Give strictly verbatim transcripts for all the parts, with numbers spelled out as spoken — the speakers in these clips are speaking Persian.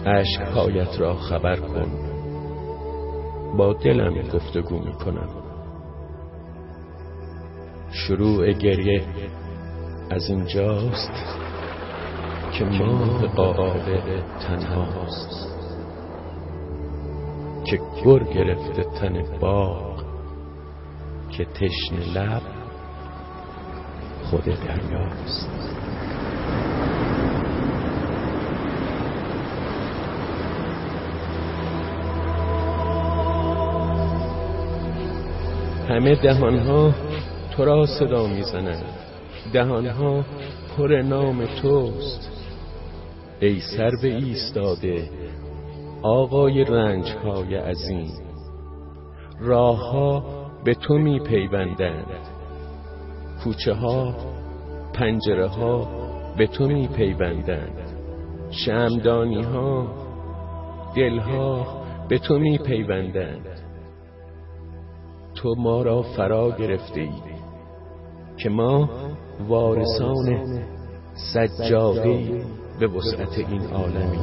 اشک‌هایت را خبر کن، با دلم گفتگو می کنم. شروع گریه از اینجاست که ماه قابل تنهاست، که گر گرفته تن باغ، که تشنه لب خود دریاست. همه دهانها تو را صدا میزنند، دهانها پر نام توست. ای سر به ایستاده آقای رنجهای عظیم، راهها به تو می پیوندند، کوچه ها پنجره ها به تو می پیوندند، شمعدانی ها دلها به تو می پیوندند. تو ما را فرا گرفته ای که ما وارثان سجاده‌ای به وسعت این عالمی.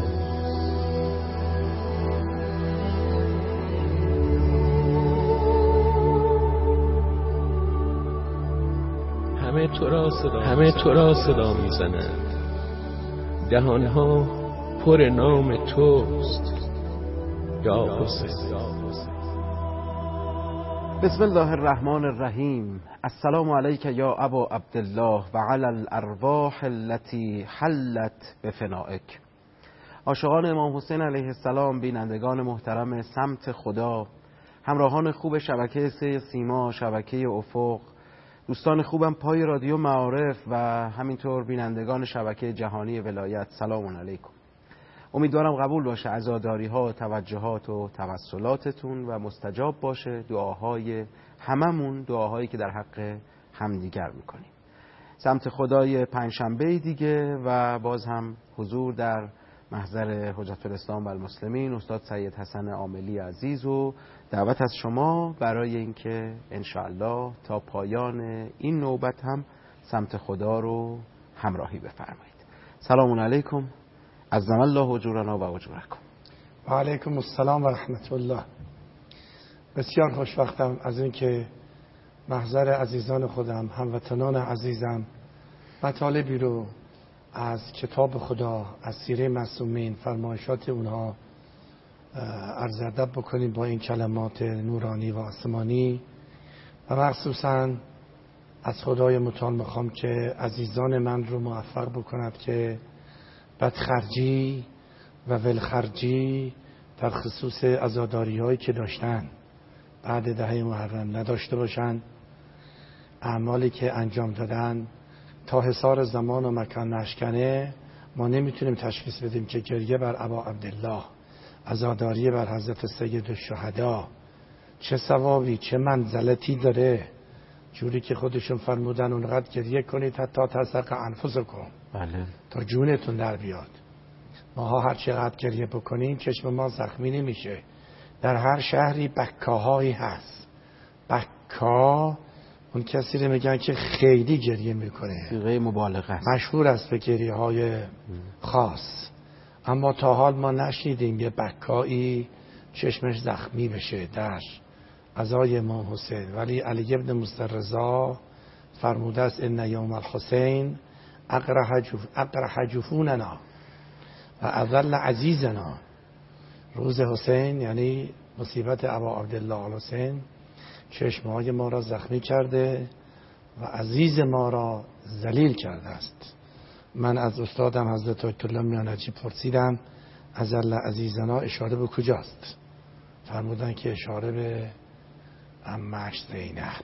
همه تو را صدا همه تو را صدا میزنند، دهانها پر نام توست یا حسین. بسم الله الرحمن الرحیم. السلام علیک یا ابا عبدالله و علی الارواح التي حلت بفنائک. عاشقان امام حسین علیه السلام، بینندگان محترم سمت خدا، همراهان خوب شبکه سه سیما، شبکه افق، دوستان خوبم پای رادیو معارف و همینطور بینندگان شبکه جهانی ولایت، سلام علیکم. امیدوارم قبول باشه عزاداری ها و توجهات و توسلاتتون و مستجاب باشه دعاهای هممون، دعاهایی که در حق همدیگر میکنیم. سمت خدای پنجشنبه دیگه و باز هم حضور در محضر حجت الاسلام و المسلمین استاد سید حسن عاملی عزیز و دعوت از شما برای اینکه انشاءالله تا پایان این نوبت هم سمت خدا رو همراهی بفرمایید. سلام علیکم، عظم الله اجورنا و اجورکم. و علیکم السلام و رحمت الله. بسیار خوشوقتم از اینکه محضر عزیزان خودم، هموطنان عزیزم، مطالبی رو از کتاب خدا، از سیره معصومین، فرمایشات اونها عرض ادب بکنیم با این کلمات نورانی و آسمانی. و مخصوصا از خدای متعال میخوام که عزیزان من رو موفق بکند که بدخرجی و ولخرجی در خصوص عزاداری هایی که داشتن بعد دهه محرم نداشته باشن. اعمالی که انجام دادن تا حصار زمان و مکان نشکنه، ما نمیتونیم تشخیص بدیم که گریه بر ابا عبدالله، عزاداری بر حضرت سید الشهدا چه ثوابی چه منزلتی داره. جوری که خودشون فرمودن اونقدر گریه کنید حتی تسق انفسکم، بله، تا جونتون در بیاد. ماها هر چقدر گریه بکنیم چشم ما زخمی نمیشه. در هر شهری بکاهایی هست. بکا اون کسی رو میگن که خیلی گریه میکنه، صیغه مبالغه است، مشهور است به گریه های خاص. اما تا حال ما نشنیدیم یه بکایی چشمش زخمی بشه در عزای امام حسین. ولی علی ابن مسترضا فرموده است ان یوم الحسین اقرح جفوننا و اذل عزیزنا. روز حسین یعنی مصیبت ابا عبدالله الحسین چشمهای ما را زخمی کرده و عزیز ما را ذلیل کرده است. من از استادم حضرت آیت الله میانجی پرسیدم اذل عزیزنا اشاره به کجاست؟ فرمودن که اشاره به عمه‌اش زینب.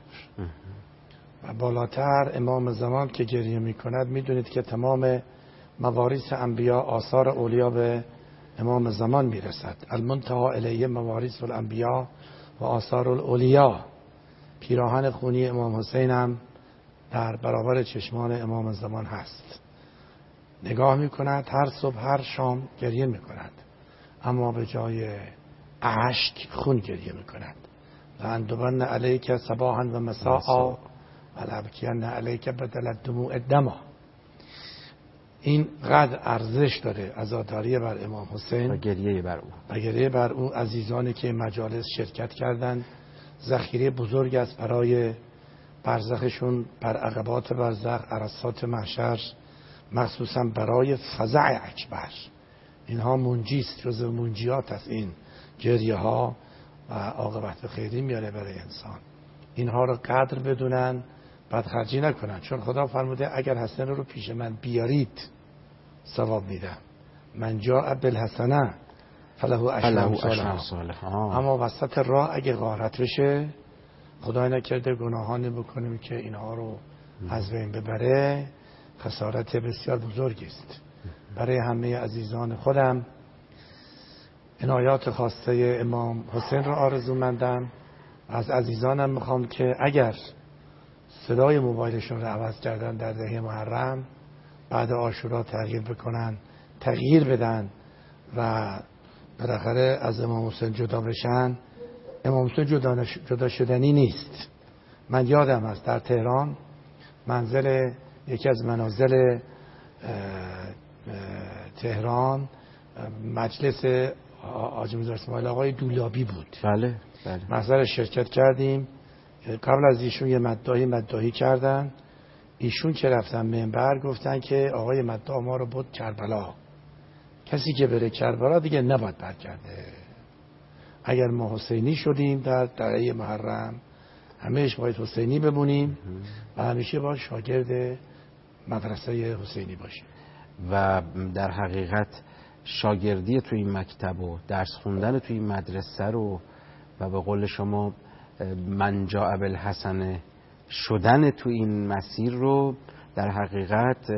و بالاتر امام زمان که گریه می کند، میدونید که تمام مواریث انبیا، آثار اولیا به امام زمان میرسد. المنتهی الیه مواریث الانبیا و آثار الاولیا. پیراهن خونی امام حسین هم در برابر چشمان امام زمان هست. نگاه می کند هر صبح هر شام گریه می کند، اما به جای اشک خون گریه می کند. و اندبن علیک صباحا و مساء و لبکین علیک بدل الدموع دما. این قدر ارزش داره عزاداری بر امام حسین و گریه بر او و گریه بر او. عزیزانی که مجالس شرکت کردند ذخیره بزرگ است برای برزخشون، بر عقبات برزخ، عرصات محشر، مخصوصا برای فزع اکبر. اینها منجیست، جزو منجیات است. این گریه ها و عاقبت خیری میاره برای انسان. اینها رو قدر بدونن، بدخرجی نکنن، چون خدا فرموده اگر حسنه رو پیش من بیارید ثواب میدم. من جاء بالحسنه فله عشر امثالها. اما وسط راه اگه غارت بشه، خدای نکرده گناهانی بکنیم که اینها رو از بین ببره، خسارت بسیار بزرگی است. برای همه عزیزان خودم عنایات خاصه امام حسین را آرزومندم. از عزیزانم میخوام که اگر صدای موبایلشون رو عوض کردن در دهه محرم، بعد عاشورا تغییر بکنن، تغییر بدن و بالاخره از امام حسین جدا بشن. امام حسین جدا, جدا شدنی نیست. من یادم است در تهران منزل یکی از منازل اه اه تهران مجلس حاجی میرزا اسماعیل آقای دولابی بود. بله بله. محضر شرکت کردیم. قبل از ایشون یه مداحی مداحی کردن. ایشون که رفتن منبر گفتن که آقای مداح ما رو برد کربلا. کسی که بره کربلا دیگه نباید برگرده. اگر ما حسینی شدیم در دهه محرم، همیشه باید حسینی بمونیم و همیشه باید شاگرد مدرسه حسینی باشیم. و در حقیقت شاگردی توی این مکتب و درس خوندن توی این مدرسه رو و به قول شما من جاء بالحسنه شدن توی این مسیر رو در حقیقت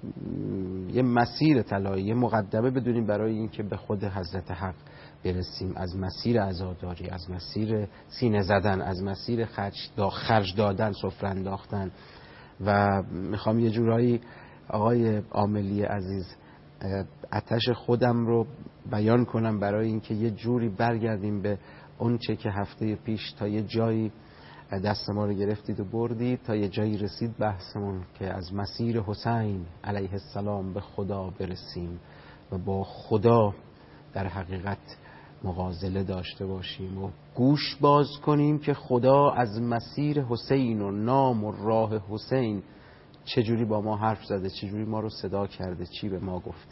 یه مسیر طلایی، یه مقدمه بدونیم برای اینکه به خود حضرت حق برسیم. از مسیر عزاداری، از مسیر سینه زدن، از مسیر خرج دادن، سفره انداختن. و میخوام یه جورایی آقای عاملی عزیز آتش خودم رو بیان کنم برای اینکه یه جوری برگردیم به اون چه که هفته پیش تا یه جایی دست ما رو گرفتید و بردید، تا یه جایی رسید بحثمون که از مسیر حسین علیه السلام به خدا برسیم و با خدا در حقیقت مغازله داشته باشیم و گوش باز کنیم که خدا از مسیر حسین و نام و راه حسین چجوری با ما حرف زده، چجوری ما رو صدا کرده، چی به ما گفته.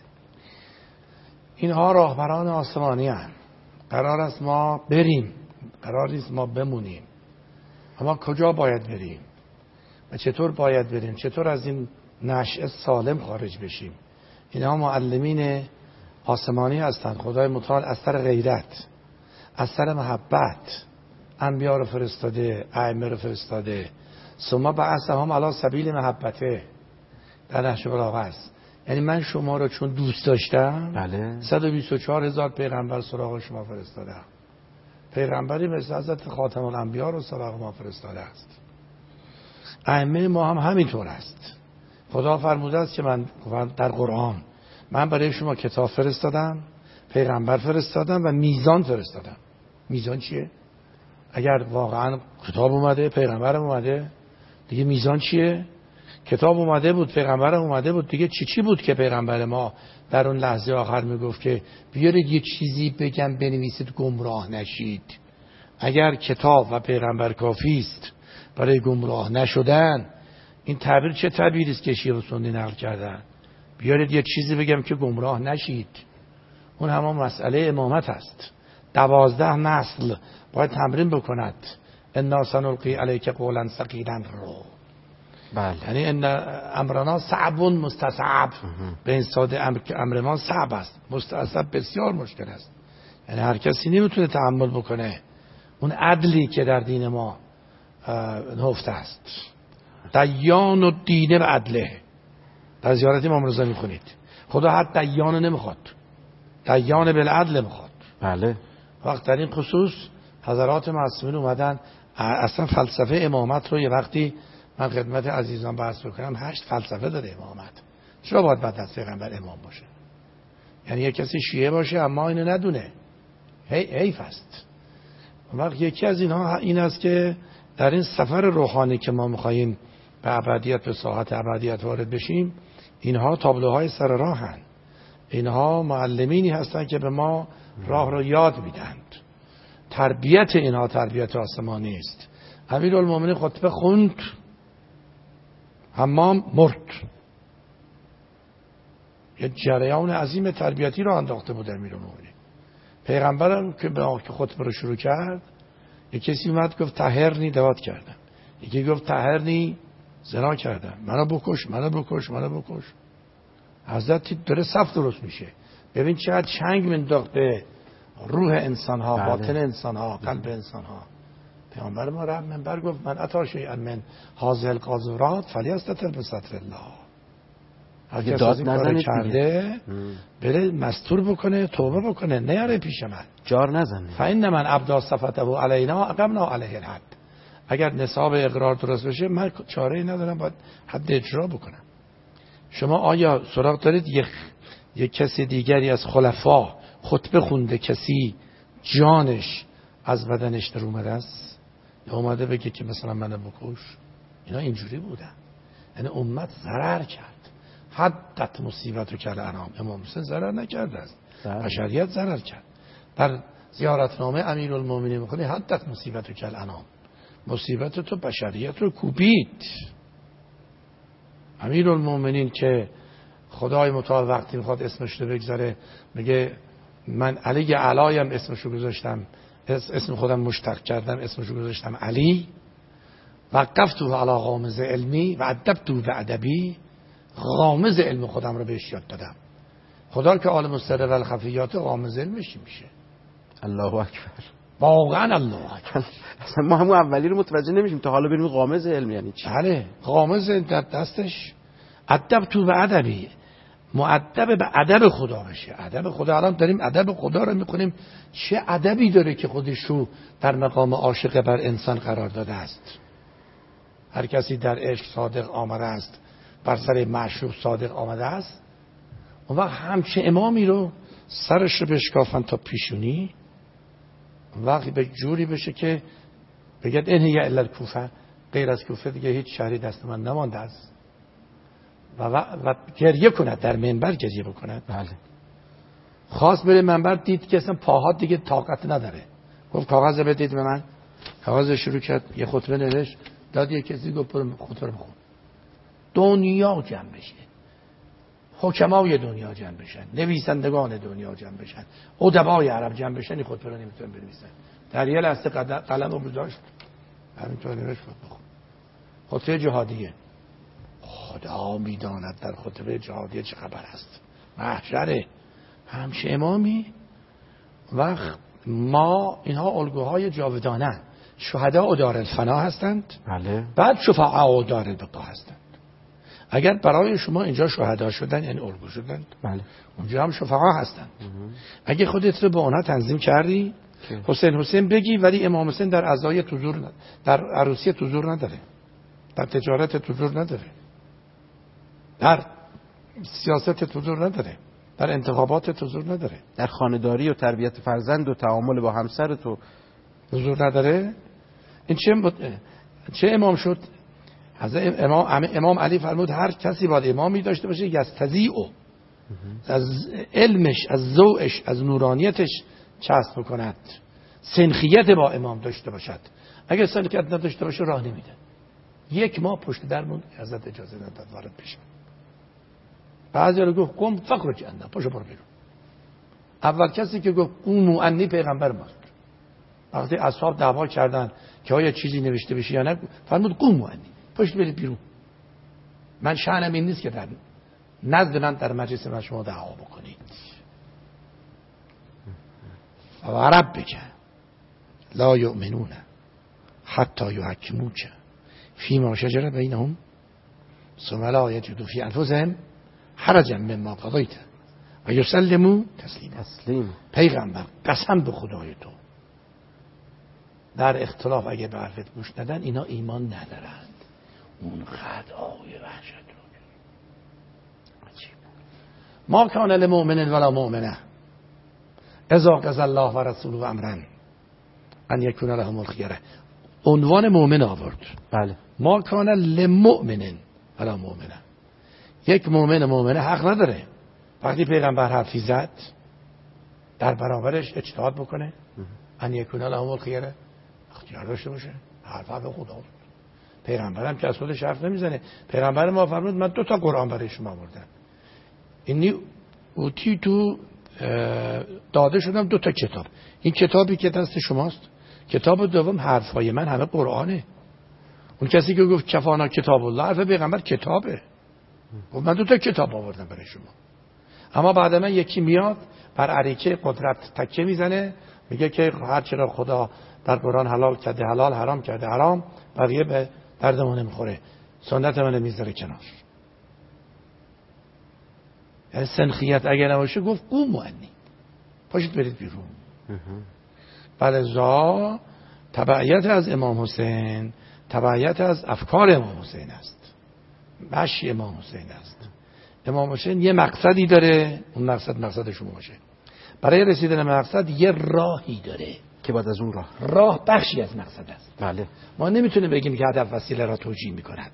اینها راهبران آسمانی هستند. قرار است ما بریم، قرار نیست ما بمونیم. اما کجا باید بریم و چطور باید بریم؟ چطور از این نشأه سالم خارج بشیم؟ اینها معلمین آسمانی هستند. خدای متعال از سر غیرت، از سر محبت انبیا رو فرستاده، ائمه رو فرستاده. ثم بعثهم علی سبیل محبته در نهج البلاغه است. یعنی من شما رو چون دوست داشتم، بله، صد و بیست و چهار هزار پیغمبر سراغ شما فرستادم. پیغمبری مثل حضرت خاتم الانبیا رو سراغ ما فرستاده است. ائمه ما هم همینطور است. خدا فرموده است که من در قرآن من برای شما کتاب فرستادم، پیغمبر فرستادم و میزان فرستادم. میزان چیه؟ اگر واقعا کتاب اومده، پیغمبرم اومده، دیگه میزان چیه؟ کتاب اومده بود، پیغمبرم اومده بود، دیگه چی چی بود که پیغمبر ما در اون لحظه آخر میگفت که بیارید یه چیزی بگم بنویسید گمراه نشید. اگر کتاب و پیغمبر کافی است برای گمراه نشدن، این تعبیر چه تعبیری است که شیخ و سنی نقل کردن؟ بیارید یه چیزی بگم که گمراه نشید. اون همون مسئله امامت است. دوازده نسل باید تمرین بکند. انا سنلقی علیک قولا ثقیلا رو. بله. یعنی ان امرنا صعب مستصعب. به این ساده امر که امر ما صعب است، مستصعب بسیار مشکل است. یعنی هر کسی نمیتونه تحمل بکنه اون عدلی که در دین ما نهفته است. دیان و دینه و عدله. در زیارت امام رضا میخونید خدا حتی دیان نمیخواد، دیان بالعدل میخواد. بله. وقت در این خصوص حضرات معصومین اومدن اصلا فلسفه امامت رو یه وقتی من خدمت عزیزان بحث بکنم، هشت فلسفه داره امامت. چرا باید بعد از پیغمبر امام باشه؟ یعنی یک کسی شیعه باشه اما اینو ندونه، حیف است. وقت یکی از اینها این است که در این سفر روحانی که ما میخواییم به ابدیت، به ساحت ابدیت وارد بشیم، اینها تابلوهای سر راهن، اینها معلمینی هستند که به ما راه رو یاد میدند. تربیت اینها تربیت آسمانی است. امیرالمومنین خطبه خوند، حمام مرد. یه جریان عظیم تربیتی رو انداخته بود امیرالمومنین. پیغمبرم که به خطبه رو شروع کرد، یک کسی اومد گفت طهرنی، دوات کردم. یکی گفت طهرنی، زنا کردم، منو بکش منو بکش منو بکش. حضرت داره صف درست میشه. ببین چقدر چنگ منداخت به روح انسان ها، باطن انسان ها، قلب انسان ها. پیامبر ما رفت منبر گفت من عطا شیئا من هذه القاذورات فلیستتر بستر الله. اگه داد نزنه کرده بره مستور بکنه، توبه بکنه، نیاره پیش من، جار نزنه. فإن من ابدا صفته علینا اقمنا علیه الحد. اگر نصاب اقرار درست بشه من چاره‌ای ندارم، باید حد اجرا بکنم. شما آیا سراغ دارید یک یک کسی دیگری از خلفا خطبه خونده کسی جانش از بدنش در اومده است یا اومده بگه که مثلا منو بکش؟ اینا اینجوری بودن. یعنی امت ضرر کرد. حدت مصیبت رو کرد انام. امام حسین ضرر نکرده است، بشریت ضرر کرد. در زیارتنامه امیرالمومنین میخونی حدت مصیبت رو کرد انام. مصیبت تو بشریت رو کوبید. امیرالمومنین که خدای متعال وقتی میخواد اسمش رو بگذاره میگه من علی علایم اسمشو گذاشتم، اسم خودم مشترک کردم، اسمشو گذاشتم علی. وقفتو علی غامض علمی و ادبتو به ادبی. غامض علم خودم رو بهش یاد دادم. خدا که عالم السر و الخفیات غامض علمش میشه. الله اکبر. واقعا الله اکبر. اصلا ما همون اولی رو متوجه نمیشیم تا حالا بریم غامض علم یعنی چی. بله غامض در دستش. ادبتو به ادبی، مؤدب به ادب خدا بشه. ادب خدا الان داریم ادب خدا رو میکنیم. چه ادبی داره که خودش رو در مقام عاشق بر انسان قرار داده است. هر کسی در عشق صادق آمده است، بر سر معشوق صادق آمده است، اون وقت همچه امامی رو سرش رو بشکافن تا پیشونی، اون وقت به جوری بشه که بگید این هی الا الکوفه، غیر از کوفه دیگه هیچ شهری دست من نمانده است. و, و, و گریه کند، در منبر گریه بکند. بله. خواست بره منبر، دید که اصلا پاها دیگه طاقت نداره. گفت کاغذ بدید به من. کاغذ شروع کرد، یه خطبه نوشت، داد یه کسی، گفت برو خطبه بخون. دنیا جمع بشه، حکمای دنیا جمع بشن، نویسندگان دنیا جمع بشن، ادبای عرب جمع بشن، این خطبه رو نمیتونن بنویسن. در یه لحظه قلم رو برداشت همینطور نوشت بخون. خطبه جهادیه. خدا میداند در خطبه جهادیه چه خبر است. محشره. همشه امامی. وقت ما اینها الگوهای جاودانه، شهدا و دار الفنا هستند. بله. بعد شفعاء و دار البقا هستند. اگر برای شما اینجا شهدا شدن یعنی الگو شدند، بله، اونجا هم شفعاء هستند. اگه خودت رو به اونها تنظیم کردی، حسین حسین بگی، ولی امام حسین در عزای حضور نداره، در عروسی حضور نداره، در تجارت حضور نداره، در سیاست حضور نداره، در انتخابات حضور نداره، در خانه‌داری و تربیت فرزند و تعامل با همسر تو حضور نداره. این چه بود؟ چه امام شد؟ حضرت امام امام علی فرمود هر کسی باید امامی داشته باشه یستذیع، از علمش، از ذوقش، از نورانیتش چسب کند، سنخیت با امام داشته باشد. اگر سنخیت نداشته باشه راه نمیده. یک ماه پشت درمون حضرت اجازه نداد وارد بشه. بعضی رو گفت قم فخرج عنا، پاشو برو بیرون. اول کسی که گفت قوموا عنی پیغمبر ماست. وقتی اصحاب دعوا کردن که آیا چیزی نوشته بشه یا نه، فرمود قوموا عنی، پاشو برید بیرون. من شأنم این نیست که در نزد من در مجلس من شما دعوا بکنید. و ربک لا یؤمنون حتی یحکموک فیما شجر بینهم ثم لا یجدوا فی انفسهم حرجا مما قضیت و یسلموا تسلیما. تسلیم. پیغمبر قسم به خدای تو، در اختلاف اگه به حرفت گوش ندن اینا ایمان ندارند. اون خدای وحشت رو ما کان للمؤمن ولا مؤمنه اذا قضى الله و رسوله امرا ان یکون لهم الخیره. عنوان مؤمن آورد. بله. ما کان للمؤمن ولا مؤمنه، یک مؤمن مؤمنه حق نداره وقتی پیغمبر حرفی زد در برابرش اجتهاد بکنه ان یکون لهم الخیره اختیار داشته باشه. حرف حرف خدا بود. پیغمبرم که از خودش حرف نمیزنه. پیغمبر ما فرمود من دو تا قرآن برای شما آوردم. اینی اوتی تو داده شدم دو تا کتاب. این کتابی که دست شماست، کتاب دوم حرفای من همه قرآنه. اون کسی که گفت کفانا کتاب الله، حرف پیغمبر کتابه. گفت من دو تا کتاب آوردم برای شما. اما بعد من یکی میاد بر عریکه قدرت تکه میزنه، میگه که هر چرا خدا در قرآن حلال کرده حلال، حرام کرده حرام، بقیه به درد ما نمیخوره، سنت من میذاره کنار. یعنی سنخیت اگر نباشه گفت قوم معنی پاشید برید بیرون. بلزا تبعیت از امام حسین تبعیت از افکار امام حسین است، مشی امام حسین است. امام حسین یه مقصدی داره، اون مقصد مقصد شما باشه. برای رسیدن به مقصد یه راهی داره که بعد از اون راه راه بخشی از مقصد است. بله. ما نمیتونیم بگیم که هدف وسیله را توجیه میکند.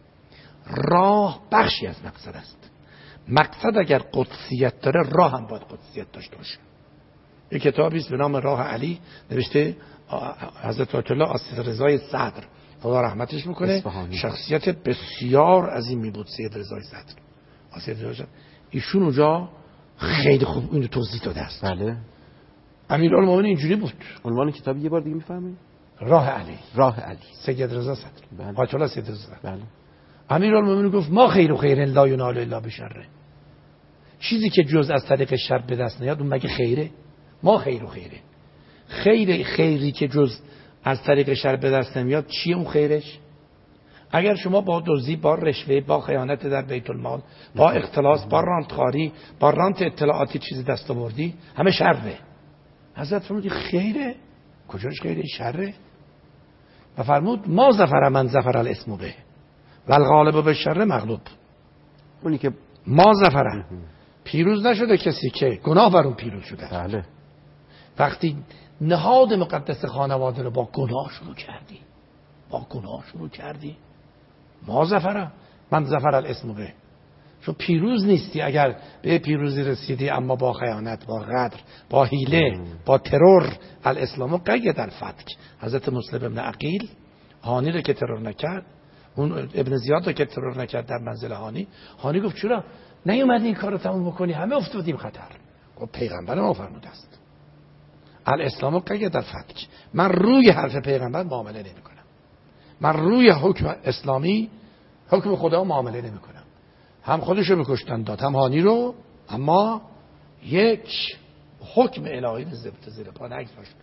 راه بخشی از مقصد است. مقصد اگر قدسیت داره راه هم باید قدسیت داشته باشه. یک کتابی است به نام راه علی، نوشته حضرت آیت الله آصف رضای صدر، خدا رحمتش میکنه، شخصیت بسیار عظیمی بود سید رضای صدر. آصف رضای صدر ایشون اونجا خیلی خوب اینو توضیح داده است. بله. امیرالمومنین اینجوری بود. عنوان کتاب یه بار دیگه میفهمید؟ راه علی. راه علی. سید رضا صدر. بله. آیت الله سید رضا صدر. بله. امیرالمومنین گفت ما خیر و خیر لا ینال الا بشر. چیزی که جز از طریق شر به دست نیاد اون مگه خیره؟ ما خیر و خیره. خیر خیری که جز از طریق شر به دست نمیاد چیه اون خیرش؟ اگر شما با دزدی، با رشوه، با خیانت در بیت المال، با اختلاس، با رانتخواری، با رانت اطلاعاتی چیزی دست آوردی، همه شره. حضرت فرمود خیره؟ کجاش خیره؟ شره؟ و فرمود ما ظفر من ظفر الاسم به و الغالب بالشر مغلوب. اونی که ما ظفر پیروز نشده کسی که گناه بر اون پیروز شده. بله. وقتی نهاد مقدس خانواده رو با گناه شروع کردی، با گناه شروع کردی، ما ظفر من ظفر الاسم به، چون پیروز نیستی اگر به پیروزی رسیدی اما با خیانت، با غدر، با حیله، با ترور. الاسلام قید الفتک. حضرت مسلم ابن عقیل هانی رو که ترور نکرد، اون ابن زیاد رو که ترور نکرد در منزل هانی، هانی گفت چرا نیومدی این کار رو تموم بکنی؟ همه افتادیم خطر. گفت پیغمبر ما فرموده است الاسلام قید الفتک. من روی حرف پیغمبر معامله نمی کنم. من روی حکم اسلامی، حکم خدا معامله نمی کنم. هم خودشو بکشتن داد، هم هانی رو، اما یک حکم الهی زبط زیر پا نگذاشت.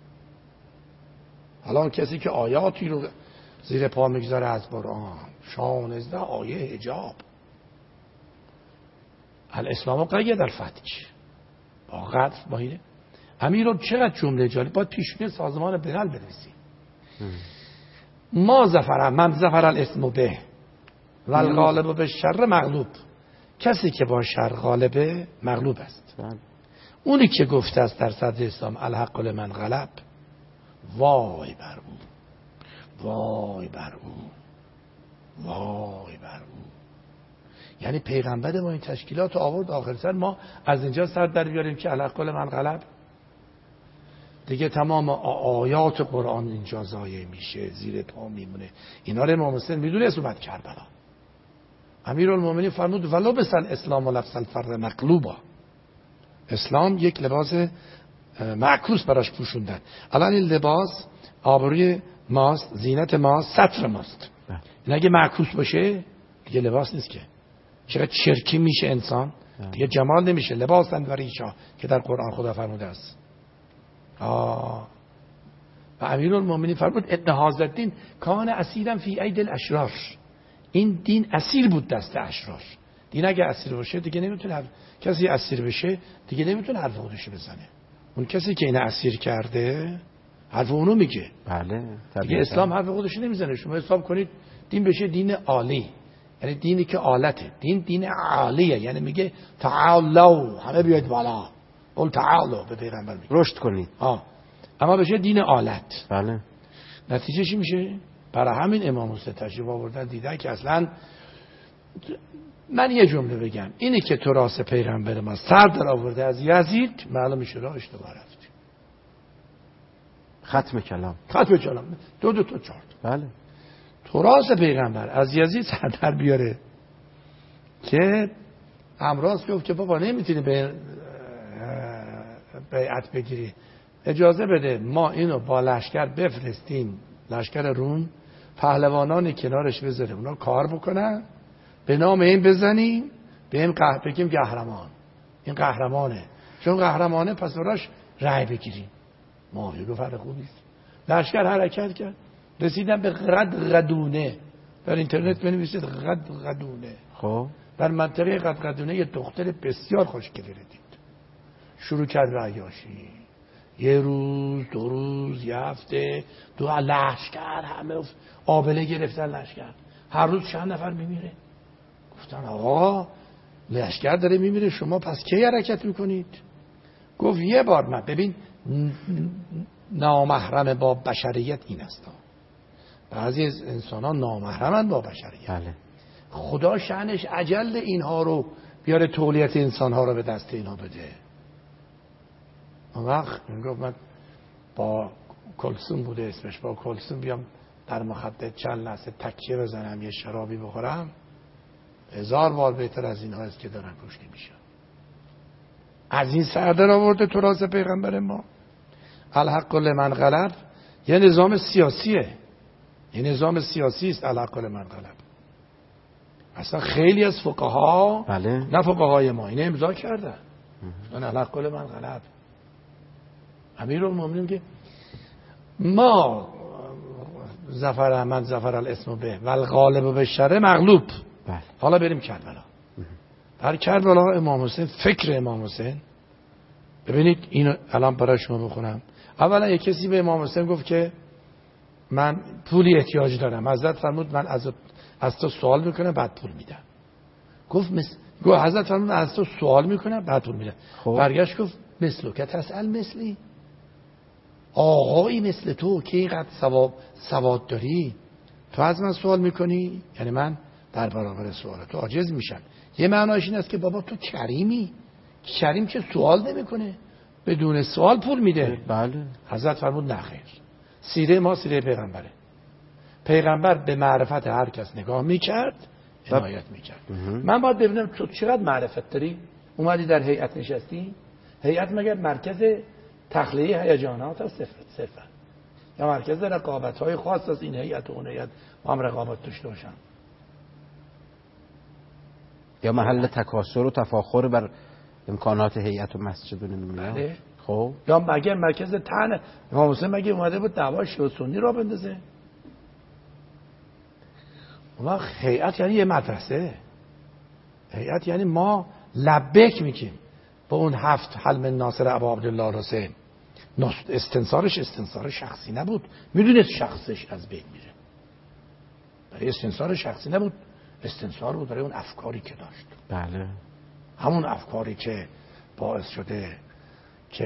حالا کسی که آیاتی رو زیر پا میگذاره از قرآن، شانزده آیه حجاب، الاسلام قید الفتک، با قدر با هیله. امیران چقدر جمله جالب، باید پیشونی سازمان ملل بنویسی. ما ظفر من ظفر الاسم به و الغالب بالشر مغلوب. کسی که با شر غالبه مغلوب است. اونی که گفته است در صدر اسلام الحق لمن غلب، وای بر او، وای بر او، وای بر او. یعنی پیغمبر ما این تشکیلات آورد آخر سر ما از اینجا سر در بیاریم که الحق لمن غلب. دیگه تمام آیات قرآن اینجا ضایع میشه، زیر پا میمونه. اینا رو امام حسین میدونه از اومد کربلا. امیرالمومنین فرمود ولو بسل اسلام و لبس الفر مقلوبا. اسلام یک لباس معکوس براش پوشوندن. الان این لباس آبروی ماست، زینت ماست، ستر ماست. این اگه معکوس باشه دیگه لباس نیست که. چقدر چرکی میشه انسان، دیگه جمال نمیشه. لباس انوریشا که در قرآن خدا فرموده است. آه. و امیرالمومنین فرمود ان هذا الدین کان اسیرا فی اید الاشرار. این دین اسیر بود دست اشرار. دین اگه اسیر باشه دیگه نمیتونه حرف... کسی اسیر بشه دیگه نمیتونه حرف خودش بزنه. اون کسی که این اسیر کرده حرف اونو میگه. بله. دیگه اسلام حرف خودش نمیزنه. شما حساب کنید دین بشه دین عالی، یعنی دینی که آلته. دین دین عالیه، یعنی میگه تعالوا، همه بیاید بالا، قل تعالوا، به پیغمبر میگه رشد کنید. آه. اما بشه دین آلت. بله. نتیجه چی میشه؟ برای همین امام حسین تشریف آوردن دیدن که اصلا من یه جمله بگم، اینی که تراث پیغمبر ما سر در آورده از یزید، معلوم میشه راه اشتباه رفت. ختم کلام ختم کلام دو دو تا چهار. بله. تراث پیغمبر از یزید سر در بیاره که امراض گفت که بابا نمیتونی به بیعت بگیری، اجازه بده ما اینو با لشکر بفرستیم لشکر روم، پهلوانانی کنارش بذاریم اونا کار بکنن، به نام این بزنیم به این قهر بگیم قهرمان، این قهرمانه، چون قهرمانه پس براش رأی بگیریم. ما گفت فرق خوبیست. لشکر حرکت کرد، رسیدن به قد قدونه، در اینترنت بنویسید قد قدونه. خب در منطقه قد قدونه یه دختر بسیار خوشگلی رو دید، شروع کرد به عیاشی. یه روز، دو روز، یه هفته، دو لشکر همه آبله گرفتن لشکر، هر روز چند نفر میمیره. گفتن آقا لشکر داره میمیره شما پس کی حرکت میکنید؟ گفت یه بار من ببین نامحرم با بشریت این است، بعضی از انسان ها نامحرمن با بشریت. بله. خدا شأنش عجل اینها رو بیاره تولیت انسان ها رو به دست اینها بده. اون وقت گفت من با کلثوم بوده اسمش، با کلثوم بیام در مخده چند لحظه تکیه بزنم یه شرابی بخورم، هزار بار بهتر از این هاست که دارن کشته میشن. از این سردر آورده تراث پیغمبر ما. الحق لمن غلب یه نظام سیاسیه، یه نظام سیاسی است. الحق لمن غلب اصلا خیلی از فقها، بله. نه فقهای ما، اینه امضا کردن. من الحق لمن غلب. امیرالمومنین که ما ظفر احمد ظفر الاسم به والغالب به شر مغلوب. بله. حالا بریم کربلا. در کربلا امام حسین، فکر امام حسین، ببینید اینو الان برای شما بخونم. اولا یک کسی به امام حسین گفت که من پولی احتیاج دارم، حضرت فرمود من از از تو سوال میکنم بعد پول میدم. گفت مثل گفت حضرت فرمود از تو سوال میکنم بعد پول میدم. خب. برگشت گفت مثلو که تسأل مثلی، آقایی مثل تو که اینقدر ثواب سواد داری تو از من سوال میکنی؟ یعنی من در برابر سوال تو عاجز میشم. یه معناش این است که بابا تو کریمی، کریم که سوال نمیکنه، بدون سوال پول میده. بله. حضرت فرمود نه خیر، سیره ما سیره پیغمبره. پیغمبر به معرفت هر کس نگاه میکرد عنایت میکرد. من باید ببینم تو چقدر معرفت داری؟ اومدی در هیئت نشستی، هیئت مگر مرکز تخلیه هیجانات هست صرفا، یا مرکز رقابت های خاص از این هیئت و اون هیئت با هم رقابت داشته باشن، یا محل تکاسر و تفاخر بر امکانات هیئت و مسجد و نمیدونم. بله. خب یا مگر مرکز تن امام حسین مگه اومده بود دعوا شیعه و سنی را بندازه؟ اون هیئت یعنی یه مدرسه، هیئت یعنی ما لبیک میگیم با اون هفت حلم ناصر ابا عبدالله حسین. استنصارش استنصار شخصی نبود، میدونست شخصش از بین میره، برای استنصار شخصی نبود، استنصار بود برای اون افکاری که داشت. بله. همون افکاری که باعث شده که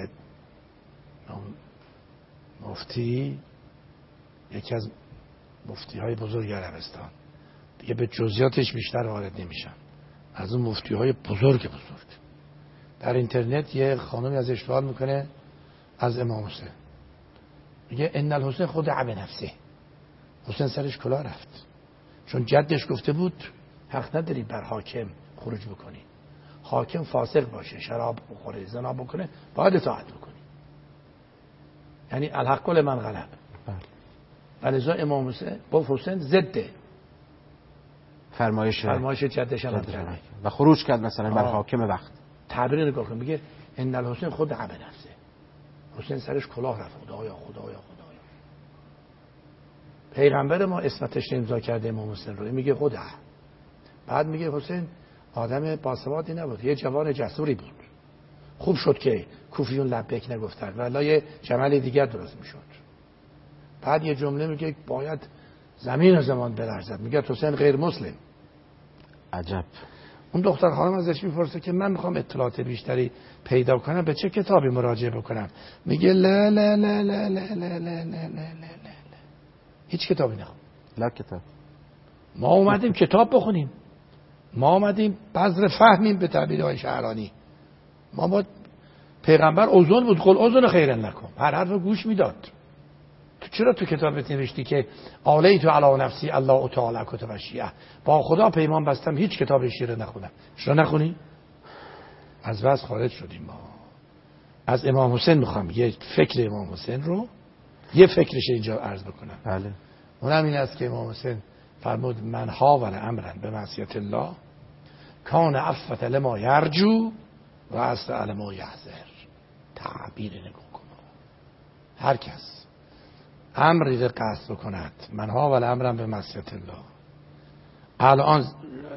مفتی، یکی از مفتی های بزرگ عربستان، دیگه به جزئیاتش بیشتر وارد نمیشم، از اون مفتی های بزرگ بزرگ، در اینترنت یه خانمی از اشتغال میکنه از امام حسین، میگه ان الحسین خود عب نفسه، حسین سرش کلاه رفت، چون جدش گفته بود حق نداری بر حاکم خروج بکنی، حاکم فاسق باشه، شراب بخوره، زنا بکنه، باید اطاعت بکنی. یعنی الحق لمن غلب. ولذا امام حسین با حسین ضد فرمایش فرمایش جدش هم کرد و خروج کرد مثلا بر حاکم وقت. تعبیر نگاه کن، میگه ان الحسین خود عب نفسه، حسین سرش کلاه رفت، خدایا خدایا خدایا. پیغمبر ما اسمتش امضا کرده امام حسین رو، میگه خود عب. بعد میگه حسین آدم باسوادی نبود، یه جوان جسوری بود. خوب شد که کوفیون لبیک نگفتن ولی یه جمل دیگر درست میشد. بعد یه جمله میگه باید زمین و زمان بلرزد، میگه حسین غیر مسلم. عجب. اون دختر خانم ازش میپرسه که من میخوام اطلاعات بیشتری پیدا کنم، به چه کتابی مراجعه بکنم؟ میگه لا لا لا لا لا لا لا لا لا هیچ کتابی نخون. لا کتاب. ما اومدیم کتاب بخونیم، ما آمدیم بذر فهمیم به تعبیر های شعرانی. ما با پیغمبر اوزون بود، قل اوزون خیرن لکم، هر حرف گوش میداد. تو چرا تو کتابت نوشتی که علیت علی نفسی الله تعالی کتب الشیعه، با خدا پیمان بستم هیچ کتاب شیعه نخونم؟ چرا نخونی؟ از وضع خارج شدیم ما. از امام حسین میخوام یه فکر امام حسین رو، یه فکرش اینجا عرض بکنم. بله. اونم این است که امام حسین فرمود من حاول امرا به معصیت الله کان عفت لما یرجو و اسرع لما یحذر. تعبیر نگاه کن. هر کس امری را قصد بکند من حاول امرا به معصیت الله، الان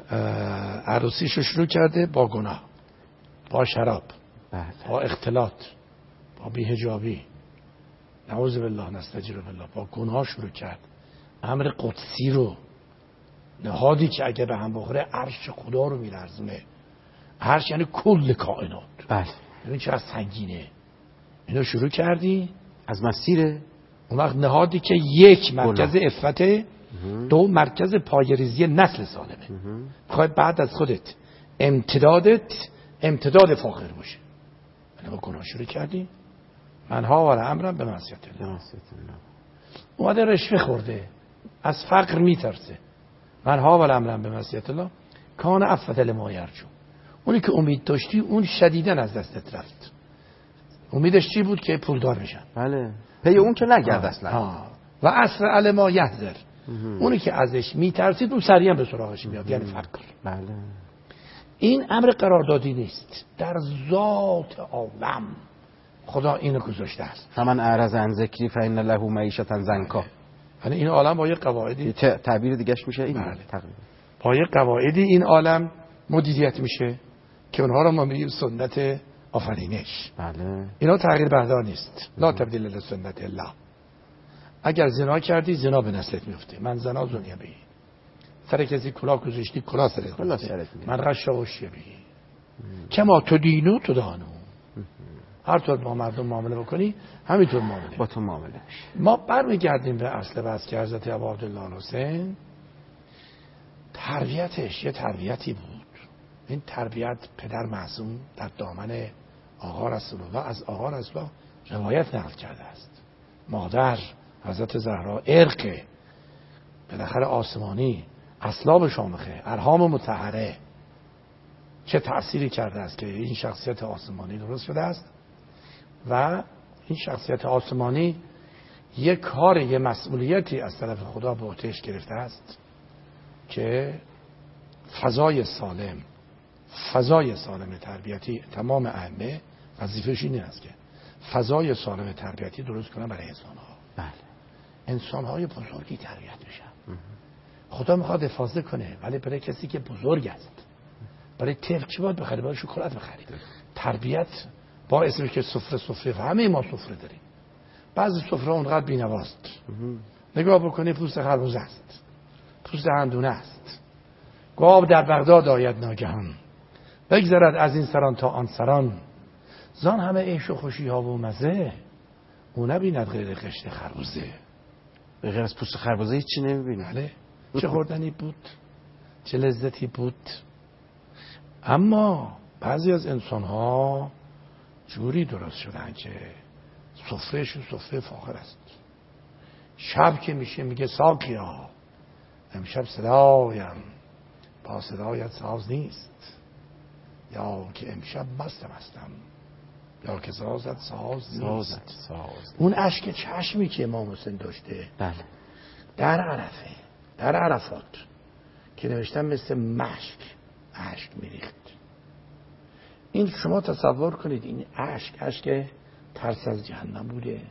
عروسیشو شروع کرده با گناه، با شراب، با اختلاط، با بی‌حجابی، نعوذ بالله نستجیر بالله، با گناه شروع کرد. امر قدسی رو، نهادی که اگه به هم بخوره عرش خدا رو میلرزونه. عرش یعنی کل کائنات. بله. ببین چقدر سنگینه. اینو شروع کردی از مسیر اون وقت نهادی که یک مرکز عفت، دو مرکز پایه‌ریزی نسل سالمه. میخوای بعد از خودت امتدادت امتداد فاخر باشه. من با گناه شروع کردی، من ها و امرم به معصیت الله. اومده رشوه خورده، از فقر میترسه، من ها و امرم به معصیت الله کان عفت لما یرجو. اونی که امید داشتی اون شدیداً از دستت رفت. امیدش چی بود؟ که پولدار بشن. بله. پی اون که نگرد اصلا. و اسرع لما یحذر. اونی که ازش میترسید اون سریعا به سراغش میاد، یعنی فقر. بله. این امر قراردادی نیست، در ذات عالم خدا اینو گذاشته است. فمن اعرض عن ذکری فإن له معیشة ضنکا. یعنی این عالم با یه قواعدی، تعبیر دیگه‌اش میشه این. بله. تقریبا با یه قواعدی این عالم مدیریت میشه که اونها رو ما میگیم سنت آفرینش. بله. اینا تغییر بردار نیست. لا تبدیل لسنت الله. اگر زنا کردی زنا به نسلت میفته. من زنا زنیه بی. سر کسی کلاه گذاشتی کلاه سرت میفته. من غشاوشیه بی. کما تو دینو تو دانو. هر طور با مردم معامله بکنی همینطور معامله با تو معامله میشه. ما برمیگردیم به اصل بحث که حضرت ابا عبدالله حسین تربیتش یه تربیتی بود. این تربیت پدر معصوم در دامن آقا رسول الله از آقا رسول الله روایت نقل کرده است. مادر حضرت زهرا ارق بالاخره آسمانی، اسلاب شامخه، ارحام مطهره، چه تأثیری کرده است که این شخصیت آسمانی درست شده است. و این شخصیت آسمانی یک کار، یک مسئولیتی از طرف خدا به عهده‌اش گرفته است که فضای سالم فضای سالم تربیتی تمام ائمه وظیفه‌ش این است که فضای سالم تربیتی درست کنن برای انسان‌ها. بله. انسان‌های بزرگی تربیت بشن. خدا میخواد حفاظت کنه، ولی برای کسی که بزرگ است. برای طفل چی باید بخری؟ باید شکلات بخری. تربیت با اسمی که سفره سفره، همه ما سفره داریم. بعضی سفره اونقدر بی‌نواست. نگاه بکنی پوست خربزه است، پوست هندونه است. گاو در بغداد آید ناگهان، بگذرد از این سران تا آن سران، زان همه عیش و خوشی ها و مزه، او نبیند غیر قشت خربزه. به غیر از پوست خربزه هیچی نمیبینی. بله. چه خوردنی بود، چه لذتی بود. اما بعضی از انسان ها جوری درست شدن که سفرهشون سفره فاخر است. شب که میشه میگه ساقیا امشب صدایم با صدایت ساز نیست، یا که امشب مستم هستم، یا که سازت ساز نیست. ساز. اون اشک چشمی که امام حسین داشته بله. در عرفه، در عرفات که نوشتن مثل مشک اشک میریخت. این شما تصور کنید این اشک اشک ترس از جهنم بوده.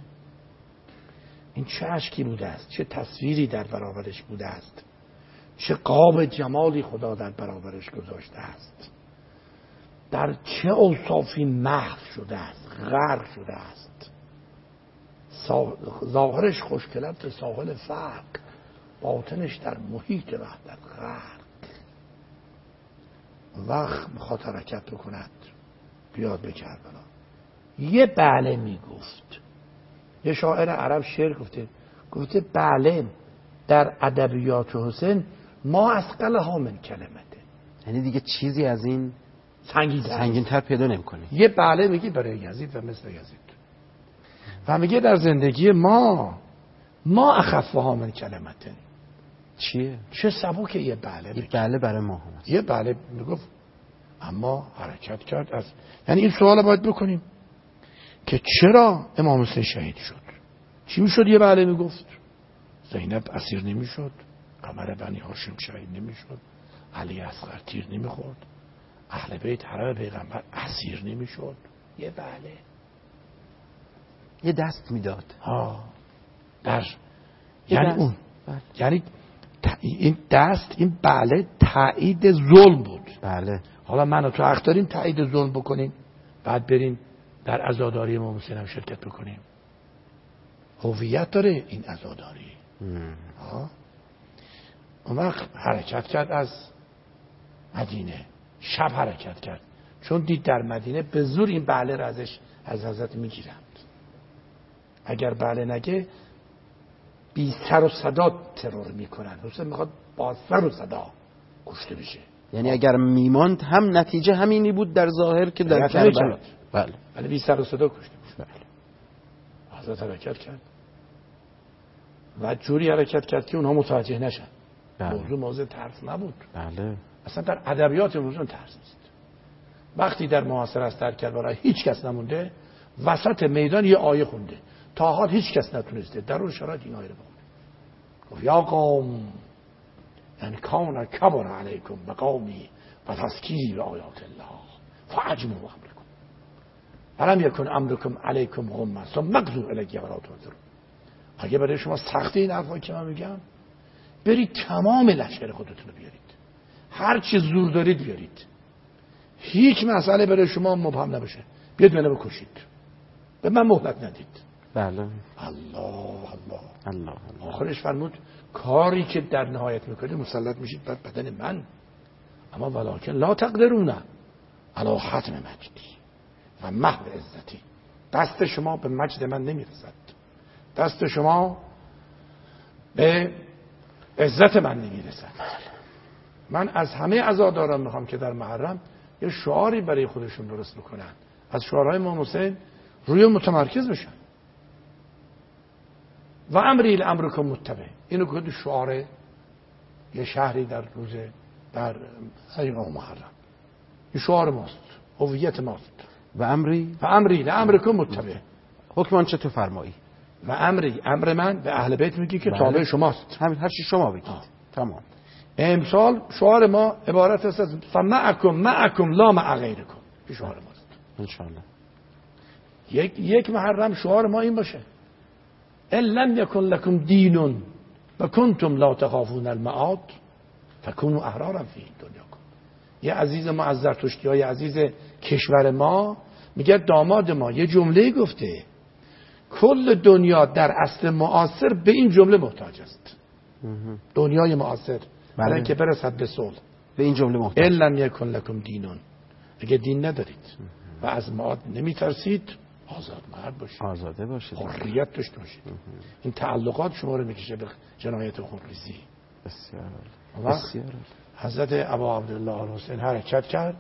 این چه اشکی بوده است، چه تصویری در برابرش بوده است، چه قاب جمالی خدا در برابرش گذاشته است، در چه اوصافی محو شده است، غرق شده است. ظاهرش خوشگلت ساحل فقر، باطنش در محیط وحدت غرق. وقت میخواد حرکت بکند بیاد به کربلا. یه بله میگفت. یه شاعر عرب شعر گفته گفته بله در ادبیات حسین ما اسقل ها من کلمته. یعنی دیگه چیزی از این سنگین سنگین تر پیدا نمی‌کنی. یه بله میگی برای یزید و مثل یزید و میگه در زندگی ما ما اخفها من کلمته. چیه؟ چه سبکه یه بله یه بله برای ما هم هست. یه بله میگفت اما حرکت کرد از، یعنی این سوال باید بکنیم که چرا امام حسین شهید شد؟ چی میشد یه بله میگفت؟ زینب اسیر نمیشد، قمر بنی هاشم شهید نمیشد، علی اصغر تیر نمیخورد، اهل بیت حرم پیغمبر اسیر نمیشد. یه بله یه دست میداد. ها در یعنی اون بله. یعنی این دست، این بله تایید ظلم بود. بله. حالا من و تو حق داریم تایید ظلم بکنیم، بعد بریم در عزاداری امام حسین هم شرکت بکنیم. هویت داره این عزاداری. ها اون وقت حرکت کرد از مدینه، شب حرکت کرد چون دید در مدینه به زور این بله را ازش از حضرت میگیرند. اگر بله نگه بی سر و صدا ترور میکنن. حسین میخواد با سر و صدا کشته بشه. یعنی اگر میماند هم نتیجه همینی بود در ظاهر که در کربلا. بله. ولی بی سر و صدا کشته بشه. بله. حضرت حرکت کرد و جوری حرکت کرد که اونها متوجه نشن. بله. موضوع موضوع ترس نبود. بله. اصلا در ادبیات موضوع ترس نیست. وقتی در محاصره است در کربلا هیچ کس نمونده، وسط میدان یه آیه خونده. تا حال هیچ کس نتونسته در اون شرایط این آیه رو بخونه. گفت یا قوم ان کان کبر علیکم مقامی و تذکیری به آیات الله فاجمعوا امرکم ولم یکن امرکم علیکم غمه ثم اقضوا الی ولا تنظرون. اگه برای شما سختی این حرفایی که من میگم، برید تمام لشکر خودتون رو بیارید، هر چی زور دارید بیارید، هیچ مسئله برای شما مبهم نباشه، بیاد منو بکشید، به من مهلت ندید. بله. الله الله الله. آخرش فرمود کاری که در نهایت میکنید مسلط میشید بر بدن من، اما ولکن لا تقدرون علی ختم مجدی و محو عزتی. دست شما به مجد من نمیرسد، دست شما به عزت من نمیرسد. من از همه عزاداران میخوام که در محرم یه شعاری برای خودشون درست بکنن، از شعارهای امام حسین روی متمرکز بشن. و امری الامرکم متبع، اینو که شعار یه شهری در روز در ایام محرم، این شعار ماست، هویت ماست. و امری و امری الامرکم متبع، حکم آنچه تو فرمایی. و امری، امر من به اهل بیت میگی که تابع شماست، همین هر چی شما بگید. تمام. امسال شعار ما عبارت است از فمعکم معکم لا مع غیرکم، این شعار ماست ان شاء الله. یک یک محرم شعار ما این باشه ان لم یکن لکم دین و کنتم لا تخافون المعاد فکونوا احرارا فی دنیاکم. یه عزیز ما از زرتشتی‌های عزیز کشور ما میگه داماد ما یه جمله گفته کل دنیا در عصر معاصر به این جمله محتاج است. دنیای معاصر برای اینکه برسد به صلح به این جمله محتاج. ان لم یکن لکم دینون، اگه دین ندارید و از معاد نمیترسید، آزاد مرد باشید، آزاده باشید، حریت داشته باشید. این تعلقات شما رو میکشه به جنایت خونریزی. بسیار بسیار. حضرت ابا عبدالله الحسین حرکت کرد،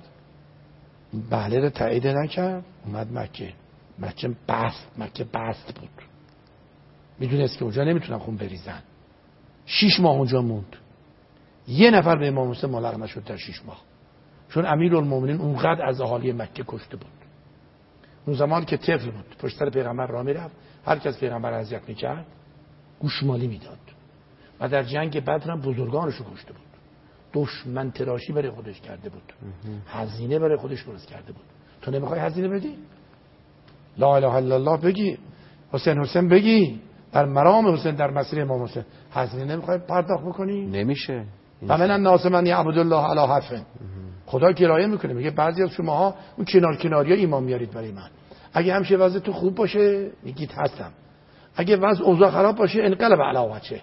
بله رو تایید نکرد، اومد مکه. مکه بست، مکه بست بود، میدونست که اونجا نمیتونن خون بریزن. شیش ماه اونجا موند، یه نفر به امام حسین ملحق نشد در شیش ماه، چون امیرالمومنین اونقدر از اهالی مکه کشته بود. اون زمان که طفل بود پشت سر پیغمبر راه میرفت، هر کس پیغمبر اذیت میکرد گوشمالی میداد و در جنگ بدر هم بزرگانشو کشته بود. دشمن تراشی برای خودش کرده بود، هزینه برای خودش درست کرده بود. تو نمیخوای هزینه بدی؟ لا اله الا الله بگی، حسین حسین بگی، در مرام حسین، در مسیر امام حسین هزینه نمیخوای پرداخت بکنی؟ نمیشه. و من الناس من یعبد الله علی حرف. خدا کرایه میکنه، میگه بعضی از شماها اون کنار کناریا ایمان میارید برای من. اگه همشه وضع تو خوب باشه میگید هستم، اگه وضع اوضاع خراب باشه انقلب علی وجهه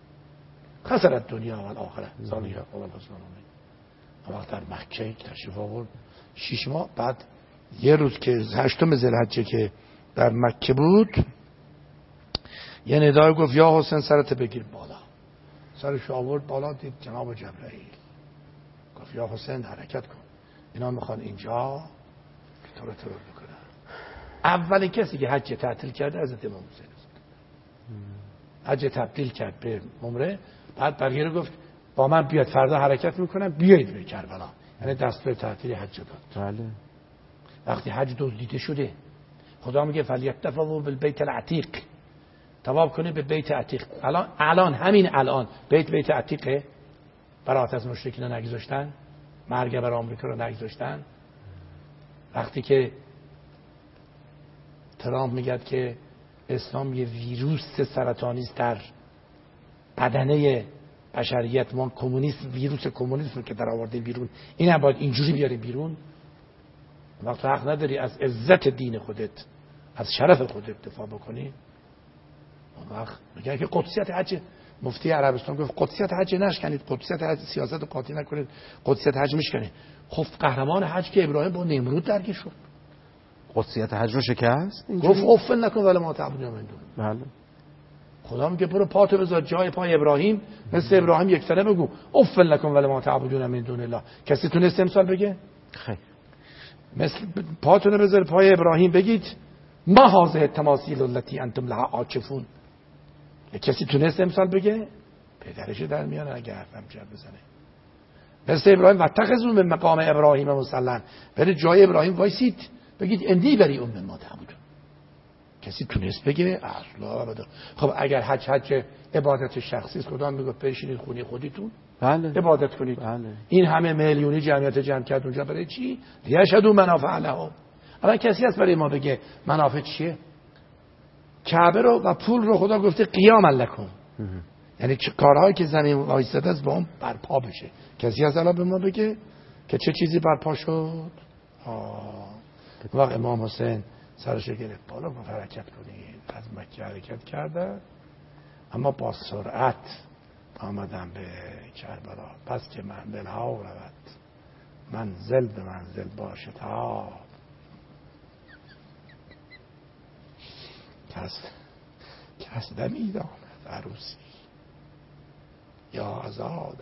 خسرت دنیا و الاخره. ذالک قول الحسن. وقت در مکه تشریف آورد شش ماه بعد، یه روز که هشتم ذوالحجه که در مکه بود، یه ندای گفت یا حسین سرت بگیر بالا. سرش آورد بالا، دید جناب جبرائیل. گفت گفت یا حسین حرکت کن، اینا میخوان اینجا تو رو ترور بکنن. اولین کسی که حج تعطیل کرده حضرت امام حسین است. حج تبدیل کرد به عمره، بعد برگره گفت با من بیاد فردا حرکت میکنم بیایید به کربلا، یعنی دستور تعطیل حج داد. بله. وقتی حج دزدیده شده خدا میگه فلیطوفوا بالبیت العتیق، طواف کنه به بیت عتیق. الان الان همین الان بیت بیت عتیقه، برات از مشرکین رو نگذاشتن، مرگ بر آمریکا رو نگذاشتن. وقتی که ترامپ میگه که اسلام یه ویروس سرطانی است در بدنه بشریت، ما کمونیسم، ویروس کمونیسم که در آوردیم بیرون، این هم باید اینجوری بیاری بیرون. وقت حق نداری از عزت دین خودت، از شرف خودت دفاع بکنی. وقت میگه که قدسیت حج، مفتی عربستان گفت قدسیت حج نشکنید، قدسیت حج سیاست رو قاطی نکنید، قدسیت حج میشکنه. خب قهرمان حج که ابراهیم با نمرود درگیر شد، قدسیت حج رو شکست، گفت افل نکن ولی ما تعبدون من دون. بله. خدا میگه برو پاتو بذار جای پای ابراهیم، مثل ابراهیم یک سره بگو افل نکن ولی ما تعبدون من دون الله. کسی تونست امسال بگه؟ خیر. مثل پاتونو بذار پای ابراهیم بگید ما هذه تماثیل التي انتم لها عاکفون. کسی تونست امسال بگه؟ پدرش در میان اگه حرفم جب بزنه. مثل ابراهیم واتخذوا من مقام ابراهیم مصلی، برید جای ابراهیم وایسید بگید انی بری ام ما تعبدون. کسی تونست بگه؟ اصلا بده. خب اگر حج حج عبادت شخصی است، خدا میگه بشینید خونه خودتون بله. عبادت کنید. بله. این همه میلیونی جمعیت جمع کرد اونجا برای چی؟ لیشهدوا منافع لهم. الان کسی هست برای ما بگه منافع چیه؟ کعبه رو و پول رو خدا گفته قیام لکم، یعنی چه کارهایی که زمین وایساده است با اون برپا بشه. کسی هست الان به ما بگه که چه چیزی برپا شد؟ آه. وقت امام حسین سرشو گرفت بالا گفت حرکت کنید. از مکه حرکت کرده، اما با سرعت آمدم به کربلا. پس که منزل ها رود منزل به منزل باشد ها، کس کس نمیداند عروسی یا آزاد.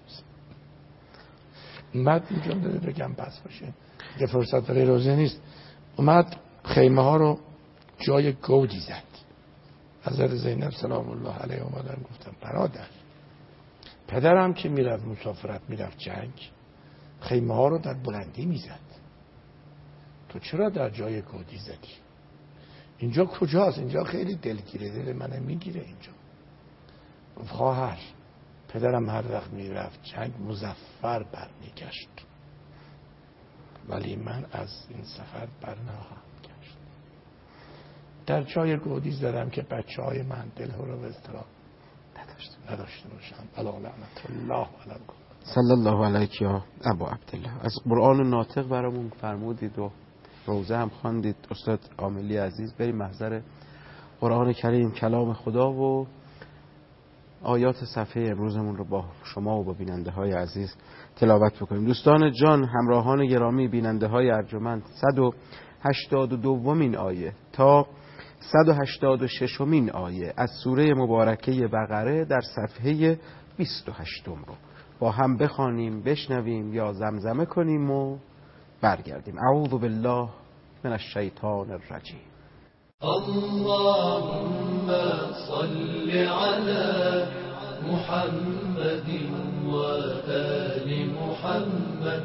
اومد اینجا داره بگم بس باشه یه فرصت برای روزه نیست. اومد خیمه ها رو جای گودی زد. حضرت زینب سلام الله علیها اومدن گفتم برادر، پدرم که میرفت مسافرت میرفت جنگ، خیمه ها رو در بلندی میزد، تو چرا در جای گودی زدی؟ اینجا کجاست؟ اینجا خیلی دلگیره، دل منه میگیره اینجا. گفت خواهر، پدرم هر وقت میرفت جنگ مظفر برمیگشت، ولی من از این سفر بر نخواهم گشت. در جای گودی زدم که بچه های من دل رو به اضطراب نداشته باشن. الا لعنت الله علیکم. صلی الله علیک یا ابا عبدالله. از قرآن ناطق برامون فرمودید و روزه هم خواندید استاد عاملی عزیز. بریم محضر قرآن کریم، کلام خدا و آیات صفحه امروزمون رو با شما و با بیننده های عزیز تلاوت بکنیم. دوستان جان، همراهان گرامی، بیننده های ارجمند، صد و هشتاد و دومین آیه تا صد و هشتاد و ششمین آیه از سوره مبارکه بقره در صفحه بیست و هشتم رو با هم بخوانیم، بشنویم یا زمزمه کنیم و برگردیم. اعوذ بالله من الشیطان الرجیم. اللهم صل على محمد وآل محمد.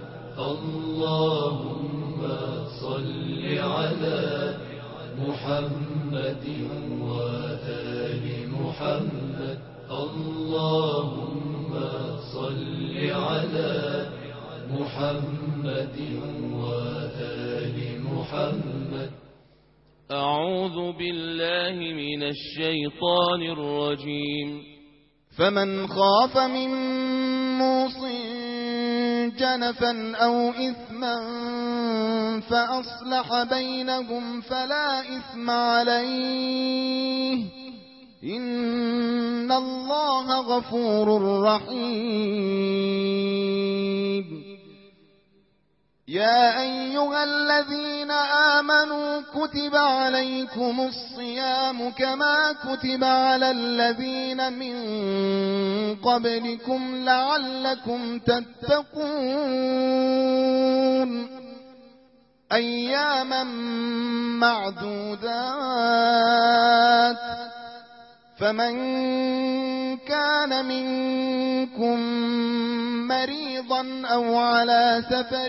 اللهم صل على محمد وآل محمد. اللهم صل على محمد وآل محمد. أعوذ بالله من الشيطان الرجيم. فمن خاف من موص جنفا أو إثما فأصلح بينهم فلا إثم عليه إن الله غفور رحيم. يا أيها الذين آمنوا كتب عليكم الصيام كما كتب على الذين من قبلكم لعلكم تتقون أياما معدودات فمن كان منكم مريضا أو على سفر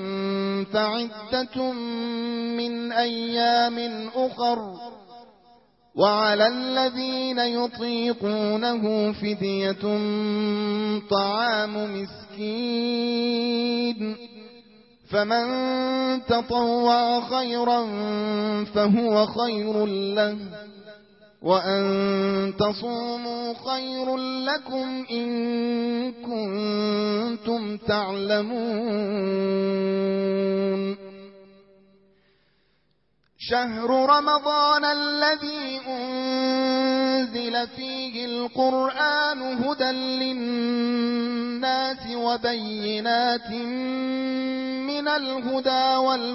فعدة من أيام أخر وعلى الذين يطيقونه فدية طعام مسكين فمن تطوع خيرا فهو خير له وأن تصوموا خير لكم إن كنتم تعلمون شهر رمضان الذي أنزل فيه القرآن هدى للناس وبينات من الهدى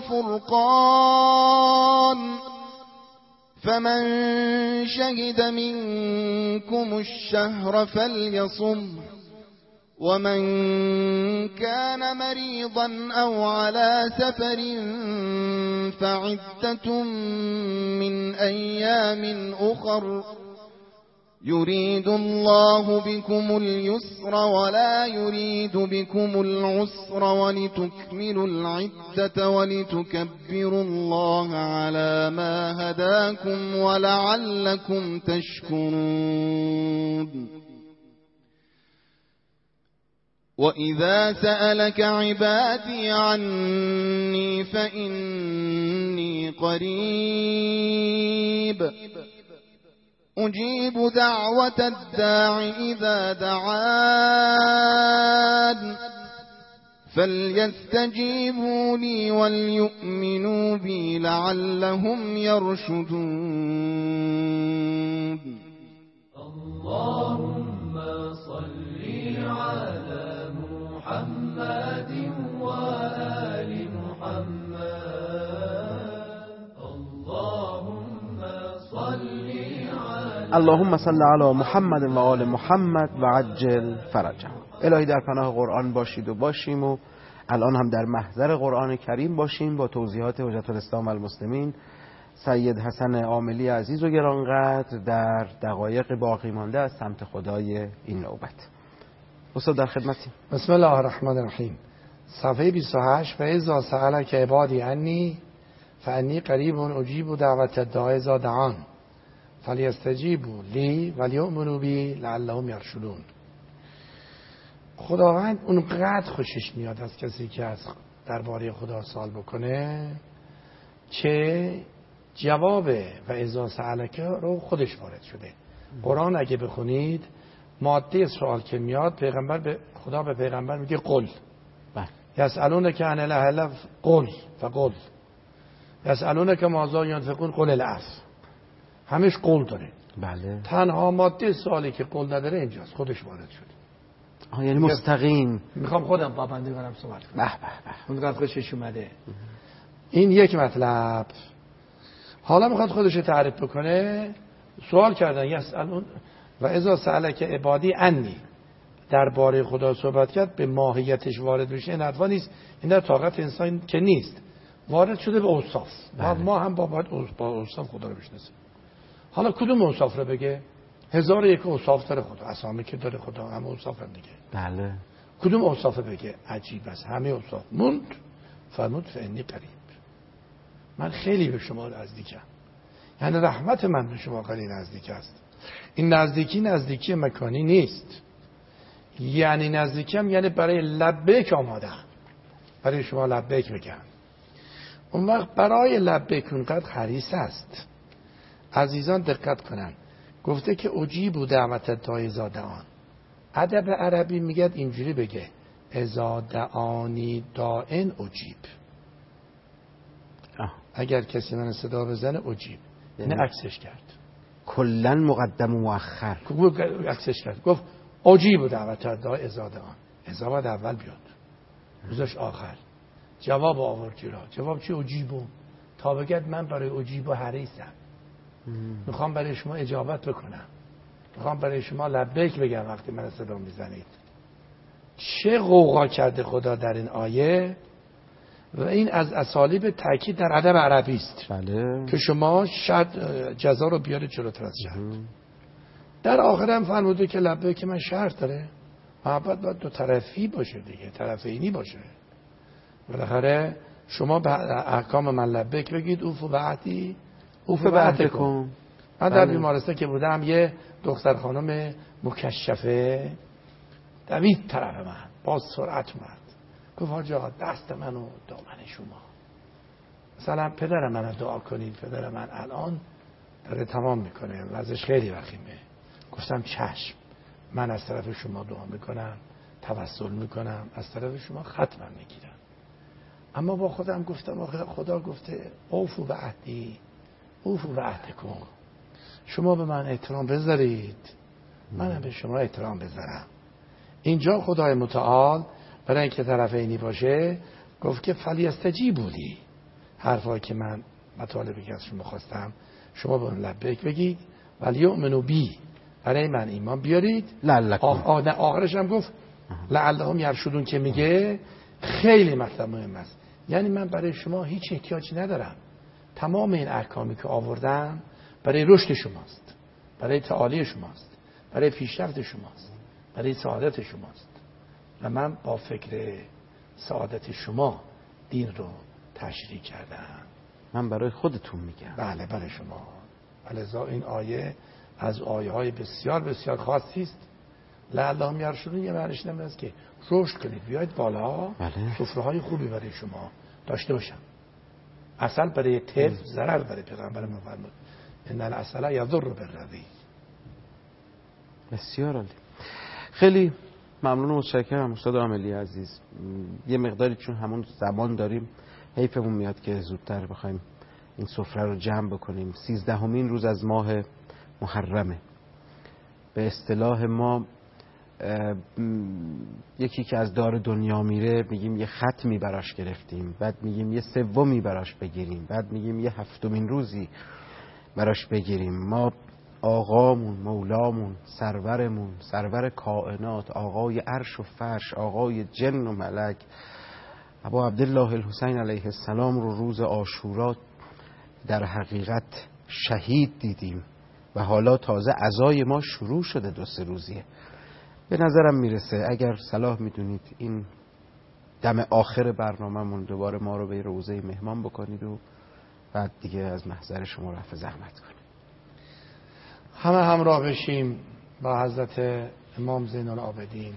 والفرقان فمن شهد منكم الشهر فليصم ومن كان مريضا أو على سفر فعدة من أيام أخر يريد الله بكم اليسر ولا يريد بكم العسر ولتكملوا العدة ولتكبروا الله على ما هداكم ولعلكم تشكرون وإذا سألك عبادي عني فإني قريب أجيب دعوة الداع إذا دعان فليستجيبوا لي وليؤمنوا بي لعلهم يرشدون اللهم صل على محمد وآل محمد اللهم صل اللهم صل علی محمد و آل محمد و عجل فرجه. الهی در پناه قرآن باشید و باشیم و الان هم در محضر قرآن کریم باشیم با توضیحات حجت الاسلام المسلمین سید حسن عاملی عزیز و گرانقدر در دقایق باقی مانده از سمت خدای این نوبت. استاد در خدمتیم. بسم الله الرحمن الرحیم. صفحه بیست و هشت و اذا سألک عبادی عنی فانی قریب اجیب دعوت الداع اذا دعان فلیستجیبوا لی ولیؤمنوا بی لعلهم یرشدون. خداوند اونقدر خوشش میاد از کسی که از درباره خدا سوال بکنه که جواب و اذا سألک رو خودش وارد شده. قرآن اگه بخونید ماده سوال که میاد پیغمبر به خدا به پیغمبر میگه قل یسألونک عن الاهل قل فقل یسألونک ماذا ینفقون قل العفو. همش قول داره. بله. تنها ماده سوالی که قول نداره اینجاست، خودش وارد شده. آه یعنی مستقیم. میخوام خودم پابندی کنم صحبت کنم. به به به. اونقدر خوشش اومده. این یک مطلب. حالا میخواد خودش تعریف بکنه. سوال کردن یسألون و اذا سألک عبادی عنی، درباره خدا صحبت کرد، به ماهیتش وارد بشه. این حرفا نیست. این در طاقت انسان که نیست. وارد شده به اوصاف. بله. ما هم با باید با اوصاف خدا رو بشناسیم. حالا کدوم اوصاف رو بگه؟ هزار یک اوصاف داره خدا، اسامی که داره خدا همه اوصاف رو دیگه. بله. کدوم اوصاف بگه؟ عجیب است، همه اوصاف. موند فرمود فانی قریب، من خیلی به شما نزدیکم. یعنی رحمت من به شما خیلی نزدیک است. این نزدیکی نزدیکی مکانی نیست، یعنی نزدیکم یعنی برای لبیک آماده، برای شما لبیک بگم. اون وقت برای لبیک اونقدر حریص است. عزیزان دقت کنن، گفته که اجیب دعوت الداع اذا دعان. ادب عربی میگه اینجوری بگه اذا دعانی داعن اجیب. اگر کسی من صدا بزنه اجیب، یعنی عکسش کرد. کلا مقدم و مؤخر. عکسش کرد. گفت اجیب دعوت الداع اذا دعان. اذا باید اول بیاد، روزش آخر. جواب آورد جلو. جواب چی؟ اجیبو. تا بگد من برای اجیبو حریصم، میخوام برای شما اجابت بکنم، میخوام برای شما لبیک بگم وقتی من صدا میزنید. چه غوغا کرده خدا در این آیه و این از اسالیب تاکید در ادب عربی است. بله. که شما شاید جزا رو بیارید جلوتر از شرط. در آخر هم فرموده که لبیک من شرط داره، محبت باید دو طرفی باشه دیگه، طرفینی باشه. بالاخره شما به احکام من لبیک بگید، اوف و عهدی اوف و عهدکم. من در بیمارستان که بودم یه دختر خانم مکشفه دوید طرف من با سرعت اومد، گفت حاج آقا دست من و دامن شما، مثلا پدر من دعا کنید، پدر من الان داره تمام میکنه وضعش خیلی وخیمه. گفتم چشم، من از طرف شما دعا میکنم، توسل میکنم، از طرف شما ختم میگیرم. اما با خودم گفتم آخه خدا گفته اوفو به عهدی اوفو به عهدکم، شما به من احترام بذارید منم به شما احترام بذارم. اینجا خدای متعال برای اینکه طرفینی باشه گفت که فلیستجیبوا لی، حرفایی که من مطالبی که از شما خواستم شما به من لبیک بگید، ولیؤمنوا بی، برای من ایمان بیارید. لعلکم. آخرش هم گفت لعلهم یرشدون که میگه خیلی مطلب مهم است. یعنی من برای شما هیچ احتیاجی ندارم، تمام این احکامی که آوردم برای رشد شماست، برای تعالی شماست، برای پیشرفت شماست، برای سعادت شماست و من با فکر سعادت شما دین رو تشریح کردم. من برای خودتون میگم. بله برای شما. ولذا این آیه از آیه های بسیار بسیار خاصی است. لعلهم یرشدون یه معنیش این است که رشد کنید، بیاید بالا. بله. سفره های خوبی برای شما داشته باشم. عسل برای طفل ضرر داره، پیغمبر ما فرمود ان العسل یضر بالرضیع. بسیار عالی. خیلی ممنون و متشکرم استاد عاملی عزیز. یه مقداری چون همون زمان داریم حیفمون میاد که زودتر بخوایم این سفره رو جمع بکنیم. سیزدهمین روز از ماه محرمه. به اصطلاح ما یکی که از دار دنیا میره میگیم یه ختمی براش گرفتیم، بعد میگیم یه سومی براش بگیریم، بعد میگیم یه هفتمین روزی براش بگیریم. ما آقامون، مولامون، سرورمون، سرور کائنات، آقای عرش و فرش، آقای جن و ملک، ابا عبدالله الحسین علیه السلام رو روز عاشورا در حقیقت شهید دیدیم و حالا تازه عزای ما شروع شده، دو سه روزیه. به نظرم میرسه اگر صلاح میدونید این دم آخر برنامه‌مون دوباره ما رو به روزه مهمان بکنید و بعد دیگه از محضر شما رفع زحمت کنید. همه همراه بشیم با حضرت امام زین العابدین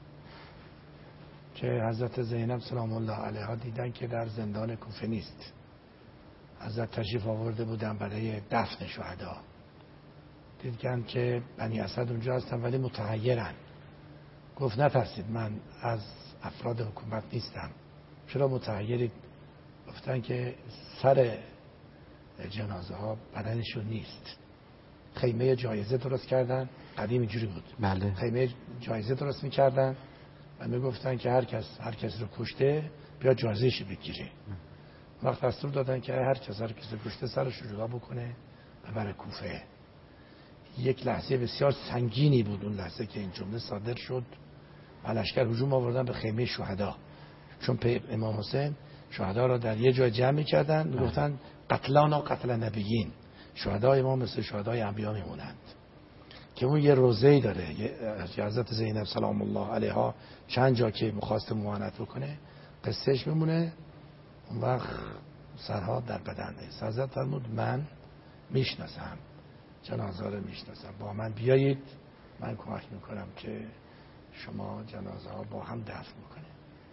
که حضرت زینب سلام الله علیها دیدن که در زندان کوفه نیست. حضرت تشریف آورده بودن برای دفن شهدا، دیدن که بنی اسد اونجا هستن ولی متحیرن. گفت نترسید، من از افراد حکومت نیستم، چرا متحیرید؟ گفتن که سر جنازه ها بدنشون نیست. خیمه جایزه درست کردن، قدیم اینجوری بود. بله. خیمه جایزه درست میکردن و میگفتن که هر کس هر کس رو کشته بیا جایزه‌اش بگیره. وقت دستور دادن که هر کس هر کس رو کشته سرش رو جدا بکنه و بره کوفه. یک لحظه بسیار سنگینی بود اون لحظه که این جمله صادر شد و لشکر هجوم آوردن به خیمه شهدا، چون امام حسین شهدا را در یه جای جمع می‌کردن، میگفتن قتلانا قتل نبیین، شهدای ما مثل شهدای انبیا میمونند. که اون یه روزه‌ای داره، حضرت زینب سلام الله علیها چند جا که می‌خواست ممانعت بکنه قصهش میمونه، اون وقت سرها در بدن نیست. حضرت فرمود من میشناسم جنازه رو، میشناسم، با من بیایید من کمک میکنم که شما جنازه ها با هم دفن بکنید.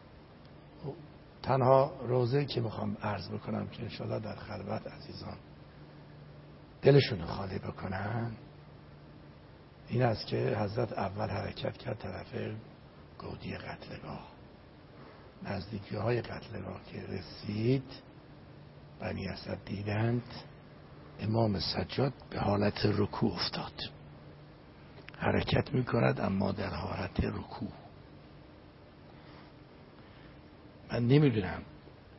تنها روزه که میخوام عرض بکنم که انشاءالله در خلوت عزیزان دلشون خالی بکنن این است که حضرت اول حرکت کرد طرف گودی قتلگاه. نزدیکی های قتلگاه که رسید بنی اسد دیدند امام سجاد به حالت رکوع افتاد، حرکت میکند اما در حالت رکوع. من نمیدونم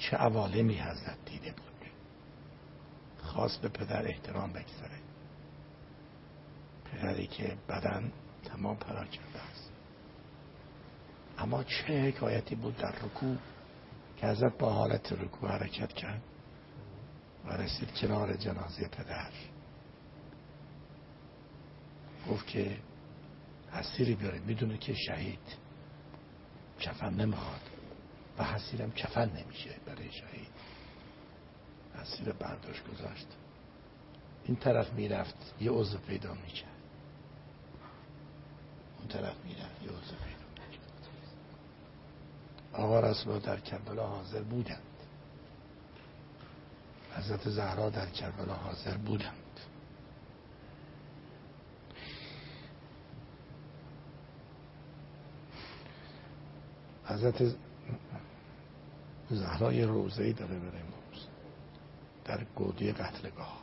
چه عوالمی حضرت دیده بود. خواست به پدر احترام بگذاره، پدری که بدن تمام پراکنده است. اما چه حکایتی بود در رکوع که حضرت با حالت رکوع حرکت کرد و رسید کنار جنازه پدر. گفت که حسیری بیاره، میدونه که شهید کفن نمیخواد و حسیرم کفن نمیشه برای شهید. حسیر برداشت گذاشت، این طرف میرفت یه عضو پیدا میکرد، اون طرف میرفت یه عضو پیدا میکرد. آقا رسول در کربلا حاضر بودند، حضرت زهرا در کربلا حاضر بودند. حضرت زهرا یه روضه‌ای داره برای امروز در گودی قتلگاه.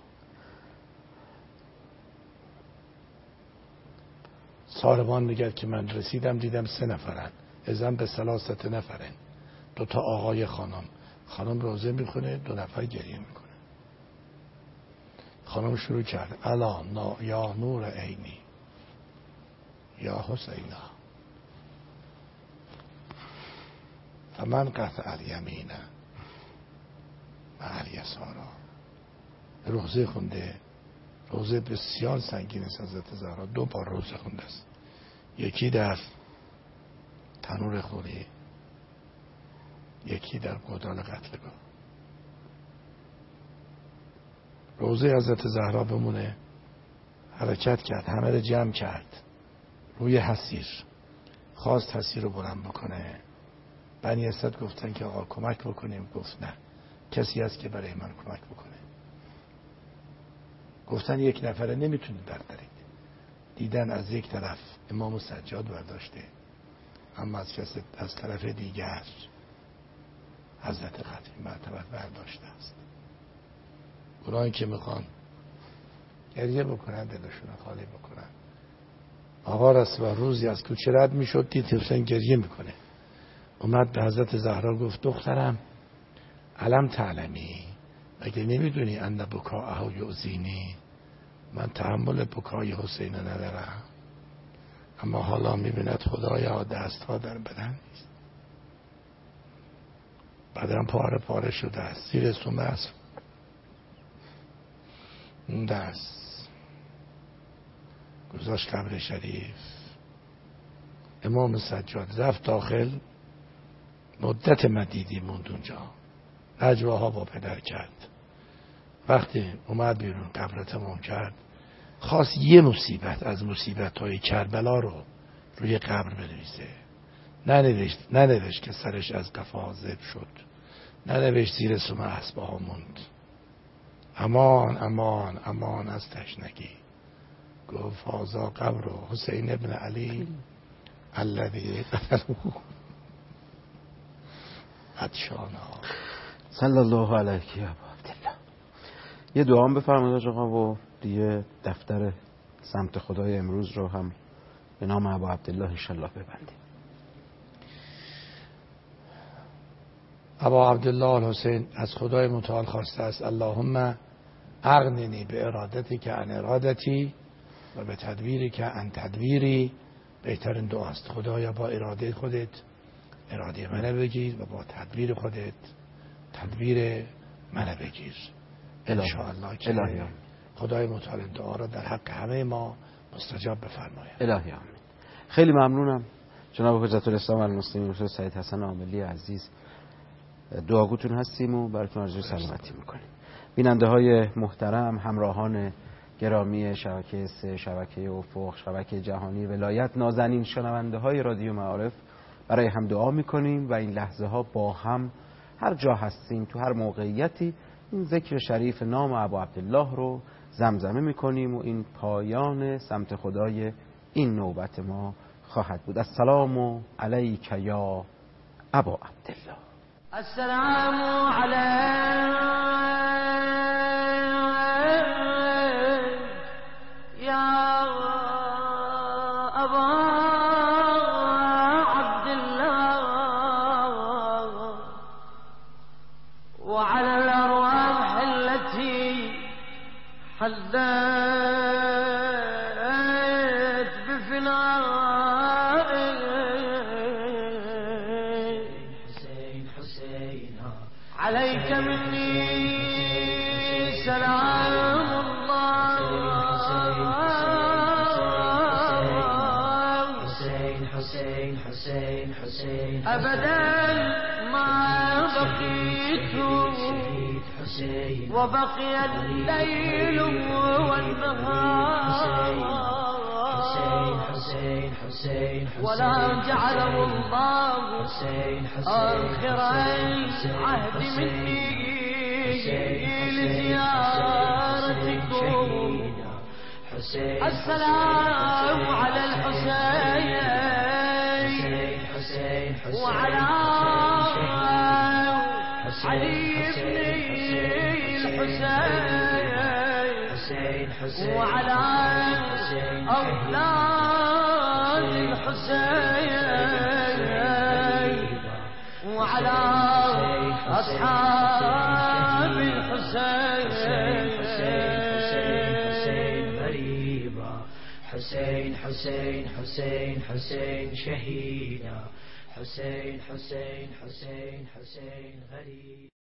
ساربان میگه که من رسیدم دیدم سه نفرن، ازم به ثلاثت نفرن، دو تا آقای خانم. خانم روضه میخونه، دو نفر گریه میکنه. خانم شروع کرد الا یا نور عینی یا حسینا فمن قطع الیمین و الیسارا. روضه خونده، روضه بسیار سنگین است. حضرت زهرا دو بار روضه خونده است، یکی در تنور خوری، یکی در گودال قتلگاه. روضه حضرت زهرا بمونه، حرکت کرد، همه رو جمع کرد روی حسیر، خواست حسیر رو بلند بکنه. بنی اسد گفتن که آقا کمک بکنیم، گفت نه، کسی هست که برای من کمک بکنه. گفتن یک نفره نمیتونید بردارید. دیدن از یک طرف امام سجاد برداشته، اما از کس از طرف دیگر حضرت قدیر مرتبت برداشته است. اونایی که میخوان گریه بکنن، دلشون خالی بکنن. آقا رسول روزی از کوچه رد میشد، دید حسین گریه میکنه، اومد به حضرت زهرا گفت دخترم علم تعلمی، مگه نمیدونی ان بکاءه یؤذینی، من تحمل بکای حسین ندارم، اما حالا میبیند خدایا دست ها در بدن نیست، بدن پاره پاره شده است، زیر سومه است اون دست گذاشت قبر شریف. امام سجاد رفت داخل، مدت مدیدی موند اونجا، نجواها با پدر کرد. وقتی اومد بیرون قبر تمام کرد، خواست یه مصیبت از مصیبت های کربلا رو روی قبر بنویسه. ننوشت ننوشت که سرش از قفا ذبح شد، ننوشت زیر سم اسبه ها موند. امان امان امان از تشنگی. گفت هذا قبر حسین ابن علی الذی قتله عطشانا. صلی الله علیه یا ابا عبدالله. یه دعا هم بفرمایید آقا و دیگه دفتر سمت خدای امروز رو هم به نام ابا عبدالله انشالله ببندیم. ابا عبدالله الحسین از خدای متعال خواسته است اللهم اغننی به ارادتی که ان ارادتی و به تدبیری که ان تدبیری. بهترین دعاست خدایا با اراده خودت اراده منو بگیر و با تدبیر خودت تدبیر منو بگیر انشاءالله که الهی خدای متعال دعا را در حق همه ما مستجاب بفرماید. الهی آمین. خیلی ممنونم جناب حجت الاسلام المسلمین دکتر سید حسن عاملی عزیز، دعاگوتون هستیم و براتون آرزوی سلامتی میکنیم. بیننده های محترم، همراهان گرامی شبکه سه، شبکه افق، شبکه جهانی ولایت، نازنین شنونده های رادیو معارف، برای هم دعا میکنیم و این لحظه ها با هم هر جا هستیم تو هر موقعیتی این ذکر شریف نام ابا عبدالله رو زمزمه میکنیم و این پایان سمت خدای این نوبت ما خواهد بود. السلام علیک یا ابا عبدالله. السلام علیک یا ابا عبدالله. حلت بفنائك حسين حسين عليك مني سلام الله حسين حسين حسين حسين أبدا ما بقيت وبقي الليل والنهار حسين حسين ولا جعله الله آخر عهد مني لزيارتكم السلام على الحسين وعلى علي بن الحسين وعلى أولاد الحسين وعلى أصحاب الحسين حسين حسين حسين حسين شهيدا حسين حسين حسين حسين غريب